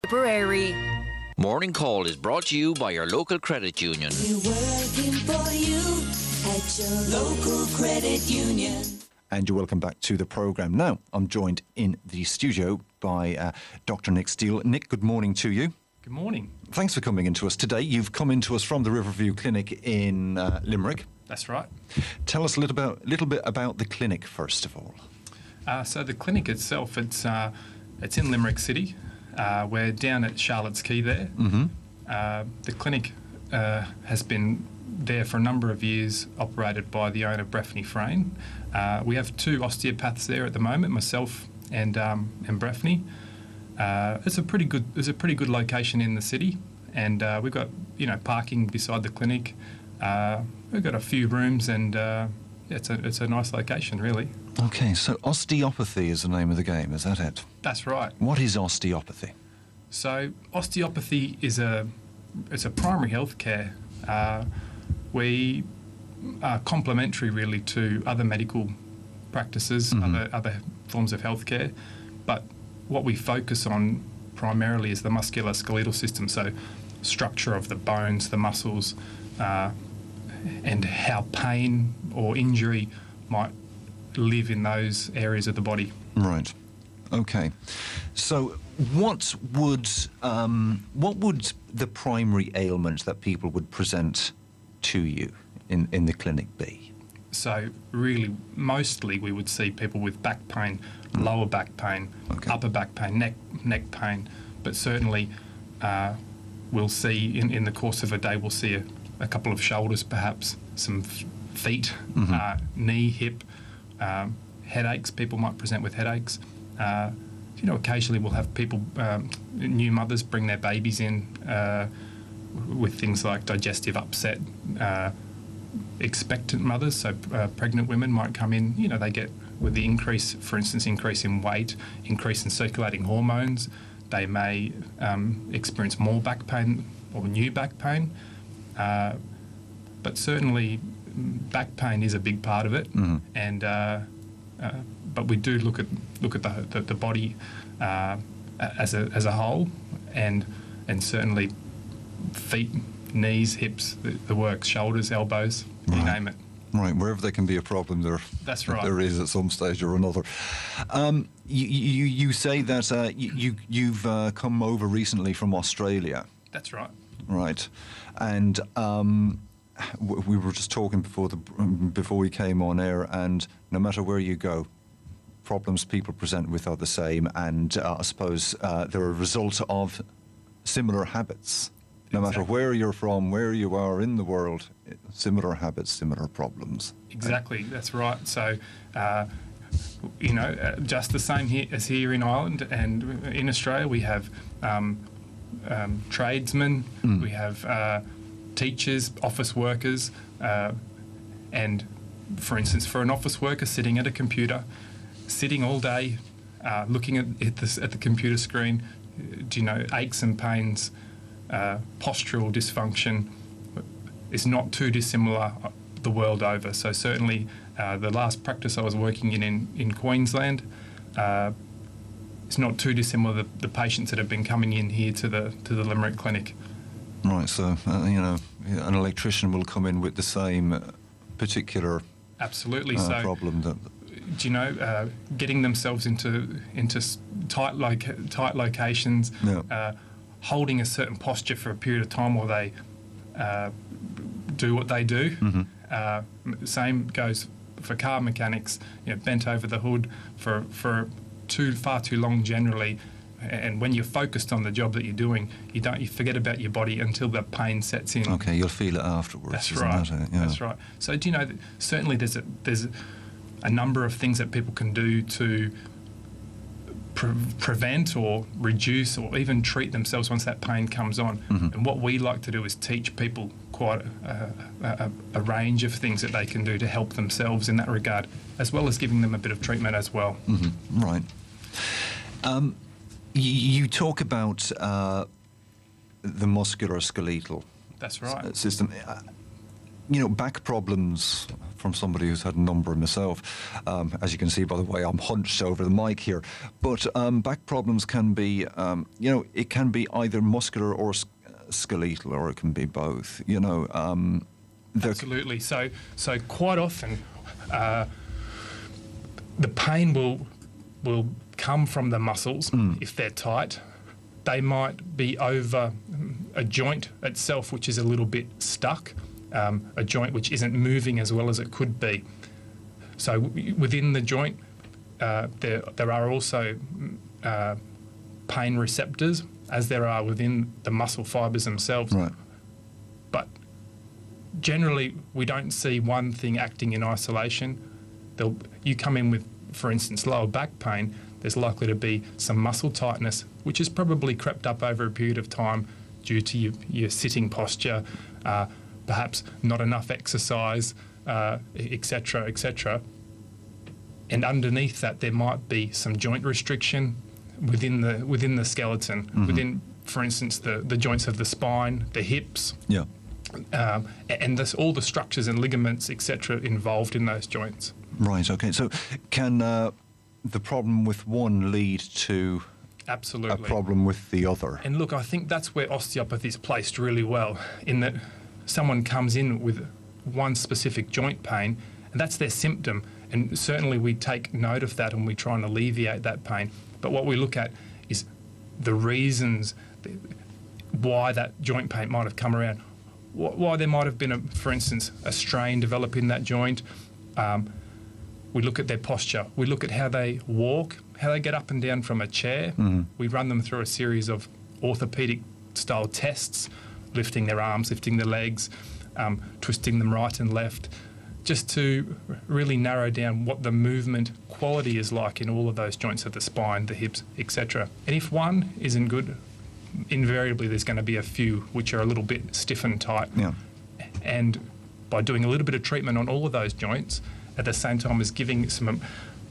Tipperary. Morning Call is brought to you by your local credit union. We're working for you at your local credit union. And you're welcome back to the programme. Now, I'm joined in the studio by Dr. Nick Steele. Nick, good morning to you. Good morning. Thanks for coming into us today. You've come into us from the Riverview Clinic in Limerick. That's right. Tell us a little bit about the clinic, first of all. So the clinic itself, it's in Limerick City. We're down at Charlotte's Quay there. Mm-hmm. The clinic has been there for a number of years, operated by the owner, Breffney Frayne. We have two osteopaths there at the moment, myself and Breffney. It's a pretty good location in the city, and we've got parking beside the clinic. We've got a few rooms, and it's a nice location, really. Okay, so osteopathy is the name of the game, is that it? That's right. What is osteopathy? So osteopathy is a primary health care. We are complementary, really, to other medical practices, other forms of healthcare, but what we focus on primarily is the musculoskeletal system, so structure of the bones, the muscles, and how pain or injury might live in those areas of the body. Right. Okay. So what would the primary ailment that people would present to you in the clinic be? So really, mostly we would see people with back pain, lower back pain, upper back pain, neck pain, but certainly we'll see in the course of a day, we'll see a couple of shoulders perhaps, some feet, knee, hip, headaches. People might present with headaches. Occasionally we'll have people, new mothers, bring their babies in with things like digestive upset. Expectant mothers, so pregnant women might come in. They get with the increase, for instance, increase in weight, increase in circulating hormones. They may experience more back pain or new back pain. But certainly, back pain is a big part of it, and but we do look at the body as a whole, and certainly feet, knees, hips, the works, shoulders, elbows, you name it. Right, wherever there can be a problem, That's right. There is at some stage or another. You say that you've come over recently from Australia. That's right. Right, and we were just talking before we came on air, and no matter where you go, problems people present with are the same, and I suppose they're a result of similar habits. No matter where you're from, where you are in the world, similar habits, similar problems. Exactly, that's right. So, just the same as here in Ireland and in Australia, we have tradesmen, we have teachers, office workers, and for instance, for an office worker sitting at a computer, sitting all day, looking at the computer screen, aches and pains, postural dysfunction is not too dissimilar the world over. So certainly the last practice I was working in Queensland, it's not too dissimilar the patients that have been coming in here to the Limerick Clinic. Right, so an electrician will come in with the same particular problem that getting themselves into tight locations, holding a certain posture for a period of time while they do what they do. Same goes for car mechanics. Bent over the hood for far too long generally. And when you're focused on the job that you're doing, you forget about your body until the pain sets in. Okay, you'll feel it afterwards. That's right. That's right. So do you know that certainly there's a number of things that people can do to prevent or reduce or even treat themselves once that pain comes on. And what we like to do is teach people quite a range of things that they can do to help themselves in that regard, as well as giving them a bit of treatment as well. Right. You talk about the musculoskeletal That's right. system. Back problems, from somebody who's had a number myself. As you can see by the way I'm hunched over the mic here. But back problems can be, it can be either muscular or skeletal, or it can be both. Absolutely. So quite often, the pain will come from the muscles if they're tight. They might be over a joint itself, which is a little bit stuck, a joint which isn't moving as well as it could be. So within the joint, there are also pain receptors, as there are within the muscle fibres themselves. Right. But generally, we don't see one thing acting in isolation. You come in with, for instance, lower back pain, there's likely to be some muscle tightness, which has probably crept up over a period of time due to your sitting posture, perhaps not enough exercise, etc., etc. And underneath that, there might be some joint restriction within the skeleton, within, for instance, the joints of the spine, the hips. Yeah. And all the structures and ligaments, etc., involved in those joints. Right, okay. So can the problem with one lead to Absolutely. a problem with the other? And look, I think that's where osteopathy is placed really well, in that someone comes in with one specific joint pain, and that's their symptom. And certainly we take note of that and we try and alleviate that pain. But what we look at is the reasons why that joint pain might have come around, why there might have been, for instance, a strain developing that joint. We look at their posture. We look at how they walk, how they get up and down from a chair. We run them through a series of orthopaedic-style tests, lifting their arms, lifting their legs, twisting them right and left, just to really narrow down what the movement quality is like in all of those joints of the spine, the hips, etc. And if one isn't good, invariably there's going to be a few which are a little bit stiff and tight. Yeah. And by doing a little bit of treatment on all of those joints, at the same time as giving some,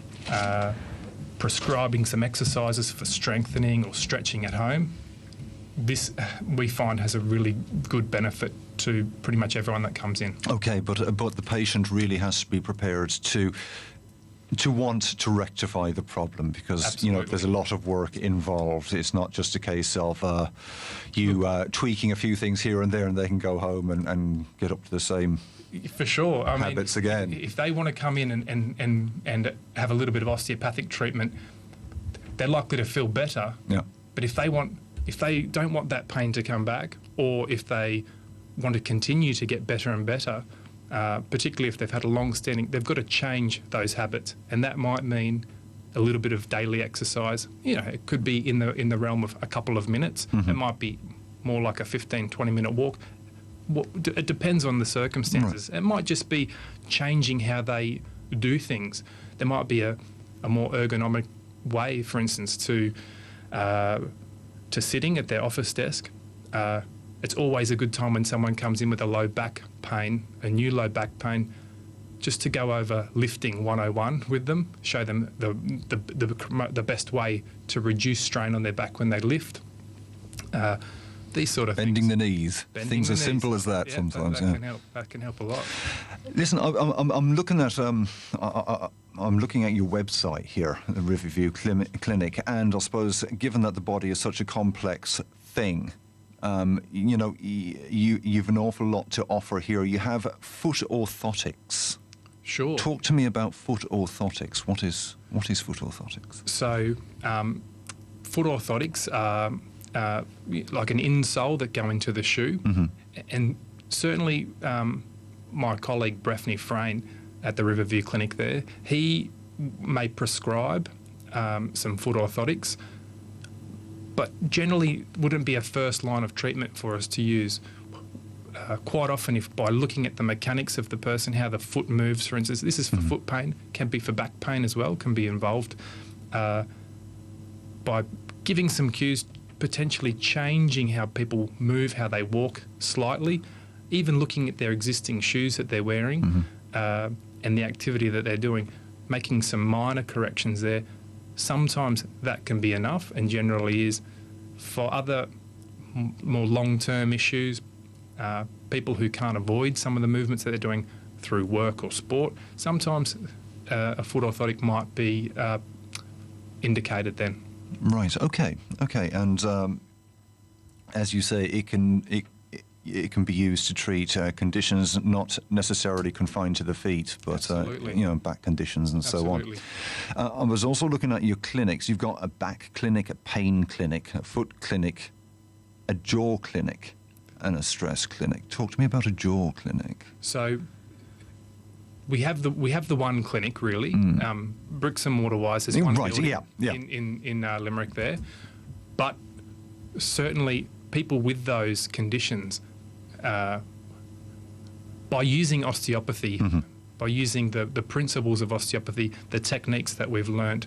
prescribing some exercises for strengthening or stretching at home, this we find has a really good benefit to pretty much everyone that comes in. Okay, but the patient really has to be prepared to want to rectify the problem, because Absolutely. there's a lot of work involved. It's not just a case of you tweaking a few things here and there and they can go home and get up to the same For sure. habits again. If they want to come in and have a little bit of osteopathic treatment, they're likely to feel better. Yeah. But if they don't want that pain to come back, or if they want to continue to get better and better, particularly if they've had a long-standing, they've got to change those habits, and that might mean a little bit of daily exercise. It could be in the realm of a couple of minutes. It might be more like a 15, 20-minute walk. It depends on the circumstances. Right. It might just be changing how they do things. There might be a more ergonomic way, for instance, to sitting at their office desk. It's always a good time when someone comes in with a low back pain, a new low back pain, just to go over lifting 101 with them, show them the best way to reduce strain on their back when they lift. These sort of Bending things. the knees. Things as simple as that sometimes. That can help a lot. Listen, I'm looking at I'm looking at your website here, the Riverview Clinic, and I suppose given that the body is such a complex thing, you've an awful lot to offer here. You have foot orthotics. Sure. Talk to me about foot orthotics. What is foot orthotics? So, foot orthotics are like an insole that go into the shoe, and certainly my colleague Breffney Frayne at the Riverview Clinic there, he may prescribe some foot orthotics, but generally wouldn't be a first line of treatment for us to use. Quite often, if by looking at the mechanics of the person, how the foot moves, for instance, this is for foot pain, can be for back pain as well, can be involved. By giving some cues, potentially changing how people move, how they walk slightly, even looking at their existing shoes that they're wearing and the activity that they're doing, making some minor corrections there. Sometimes that can be enough, and generally is. For other more long-term issues, people who can't avoid some of the movements that they're doing, through work or sport, sometimes a foot orthotic might be indicated then. Right. Okay. And as you say, it can be used to treat conditions not necessarily confined to the feet, but back conditions and Absolutely. so on. I was also looking at your clinics. You've got a back clinic, a pain clinic, a foot clinic, a jaw clinic, and a stress clinic. Talk to me about a jaw clinic. So we have the one clinic really. Bricks and mortar wise, there's one Right, building yeah. in Limerick there, but certainly people with those conditions, by using osteopathy, by using the principles of osteopathy, the techniques that we've learnt,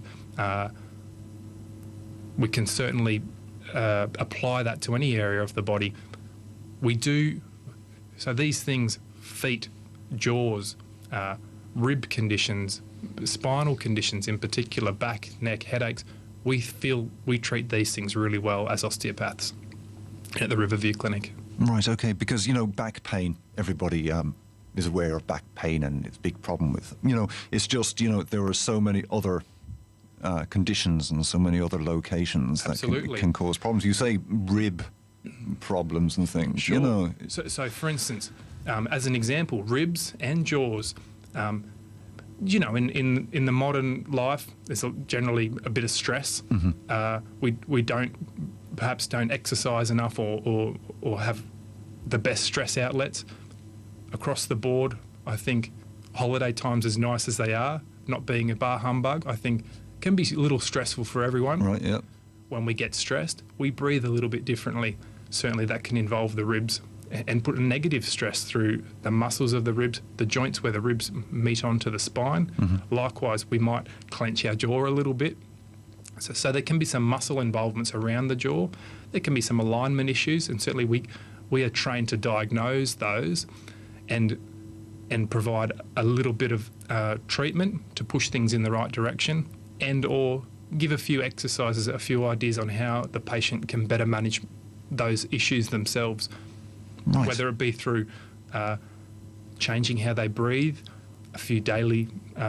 we can certainly apply that to any area of the body. We do, so these things, feet, jaws, rib conditions, spinal conditions in particular, back, neck, headaches, we feel we treat these things really well as osteopaths at the Riverview Clinic. Right, okay, because, back pain, everybody is aware of back pain and it's a big problem with, it's just, there are so many other conditions and so many other locations that can cause problems. You say rib problems and things, Sure. So for instance, as an example, ribs and jaws, in the modern life, there's generally a bit of stress. We perhaps don't exercise enough or have the best stress outlets. Across the board, I think holiday times, as nice as they are, not being a bar humbug, I think can be a little stressful for everyone. Right, yeah. When we get stressed, we breathe a little bit differently. Certainly that can involve the ribs and put a negative stress through the muscles of the ribs, the joints where the ribs meet onto the spine. Likewise, we might clench our jaw a little bit. So there can be some muscle involvements around the jaw. There can be some alignment issues, and certainly we are trained to diagnose those and provide a little bit of treatment to push things in the right direction, and or give a few exercises, a few ideas on how the patient can better manage those issues themselves. Right. Whether it be through changing how they breathe, a few daily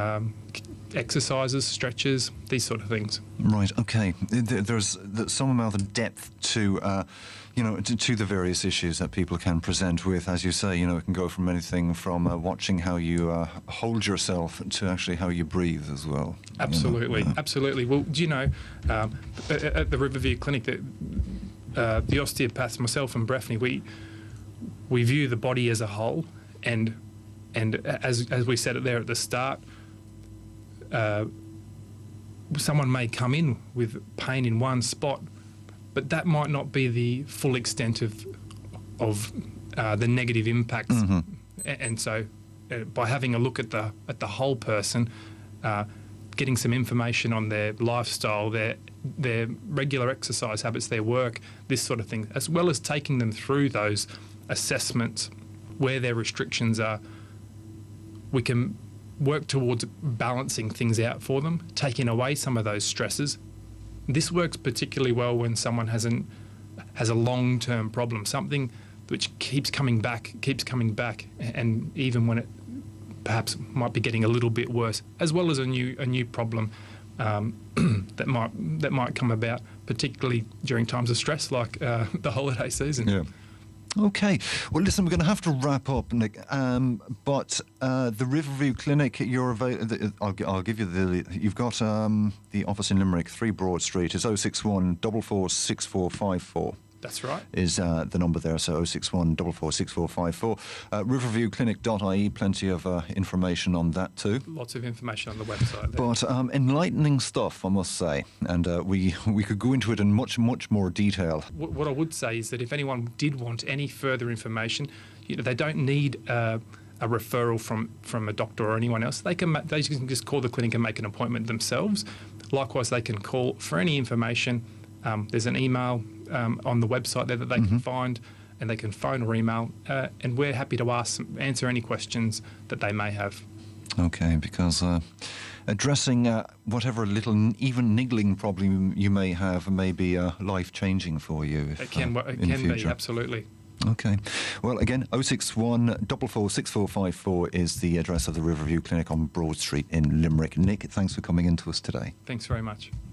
exercises, stretches, these sort of things. Right. Okay. There's some amount of depth to, to the various issues that people can present with. As you say, it can go from anything from watching how you hold yourself to actually how you breathe as well. Absolutely. Absolutely. Well, do you know, at the Riverview Clinic, the osteopaths, myself and Breffney, we view the body as a whole, and as we said it there at the start, someone may come in with pain in one spot, but that might not be the full extent of the negative impacts. And so, by having a look at the whole person, getting some information on their lifestyle, their regular exercise habits, their work, this sort of thing, as well as taking them through those assessments where their restrictions are, we can work towards balancing things out for them, taking away some of those stresses. This works particularly well when someone has a long-term problem, something which keeps coming back, and even when it perhaps might be getting a little bit worse, as well as a new problem that might come about, particularly during times of stress like the holiday season. Yeah. Okay. Well, listen, we're going to have to wrap up, Nick. But the Riverview Clinic, I'll give you you've got the office in Limerick, 3 Broad Street. It's 061 44 6454. That's right. Is the number there, so 061 44 6454. Riverviewclinic.ie, plenty of information on that too. Lots of information on the website there. But enlightening stuff, I must say. And we could go into it in much, much more detail. What I would say is that if anyone did want any further information, they don't need a referral from a doctor or anyone else. They can just call the clinic and make an appointment themselves. Likewise, they can call for any information. There's an email on the website there that they can find, and they can phone or email, and we're happy to answer any questions that they may have. Okay, because addressing whatever little, even niggling problem you may have may be life-changing for you. It can be, absolutely. Okay. Well, again, 061 44 6454 is the address of the Riverview Clinic on Broad Street in Limerick. Nick, thanks for coming in to us today. Thanks very much.